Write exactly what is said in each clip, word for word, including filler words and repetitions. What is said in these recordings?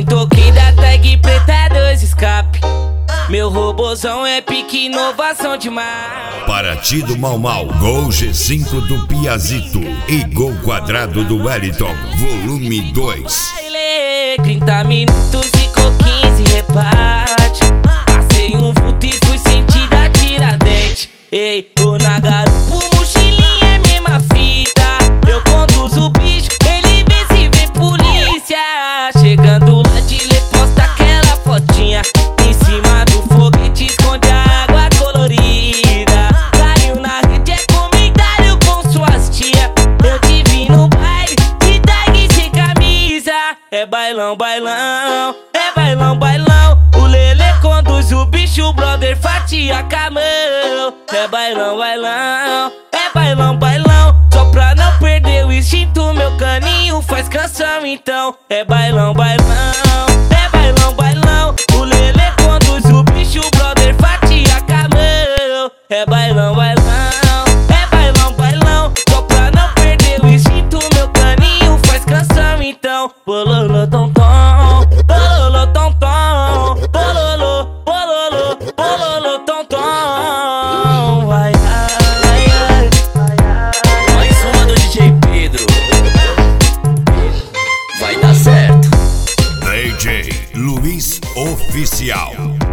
Desintoquei da tag preta, dois escape. Meu robozão é pique, inovação demais. Paraty do Mau Mau, Gol G cinco do Piazito e Gol Quadrado do Wellington, volume dois. trinta minutos ficou quinze reparte. Passei um vulto e fui sentir a Tiradentes. Ei, tô na garupa, mochilinha é mesma fita. Eu conduzo o bicho, ele vê se vê polícia. Chegando lá de lê, posta aquela fotinha. Em cima do foguete esconde a água colorida. Caiu na rede, é comentário com suas tia. Eu te vi no baile, de tag sem camisa. É bailão, bailão, é bailão, bailão. O Lelê conduz o bicho, o brother fatia camão. É bailão, bailão, é bailão, bailão. Só pra não perder o instinto, meu caninho faz canção então. É bailão, bailão, é bailão, bailão. O Lelê conduz o bicho, o brother fatia camão. É bailão, bailão, é bailão, bailão. Só pra não perder o instinto, meu caninho faz canção então. Bololô, tom, tom, bololô, tom, tom, bololô, bololô, bololô, tom, tom. Vai, vai, vai, vai. Mais uma do D J Pedro. Vai dar certo. D J Luiz Oficial.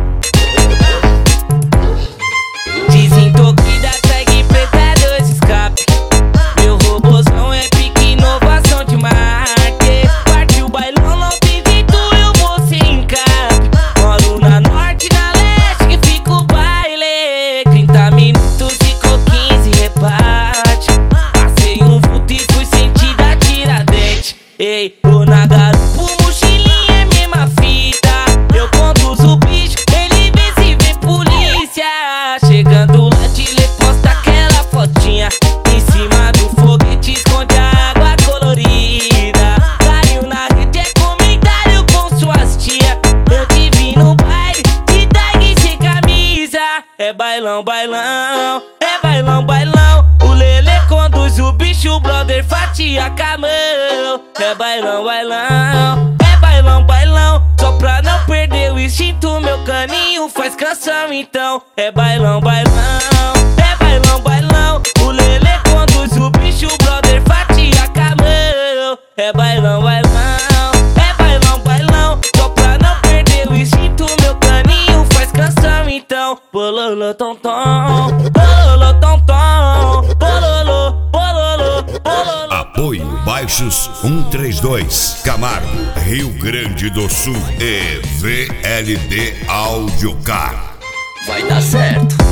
Desintoquei da tag preta, dois escape. Meu robozão é pique, inovação demais. Partiu o bailão, não tem jeito, eu vou sem encape. Moro na norte, na leste, que fica o baile. trinta minutos ficou quinze reparte. Passei um vulto e fui sentir a Tiradentes. Ei, tô na garupa, mochilinha é mesma fita. Eu conduzo o bicho, ele vê se vê polícia. Chegando lá de lê, posta aquela fotinha. Em cima do foguete esconde a água colorida. Caiu na rede, é comentário com suas tia. Eu te vi no baile, de tag sem camisa. É bailão, bailão, é bailão, bailão. O Lelê conduz o bicho, o brother fatia camão. É bailão, bailão, é bailão, bailão. Só pra não perder o instinto, meu caninho faz canção então. É bailão, bailão, é bailão, bailão. O Lelê conduz o bicho, o brother fatia camão. É bailão, bailão, é bailão, bailão. Só pra não perder o instinto, meu caninho faz canção então. Bololô, tom, tom, bololô, tom, tom, bololô, bololô, bololô. Apoio Baixos um três dois, Camargo, Rio Grande do Sul e V L D Audiocar. Vai dar certo.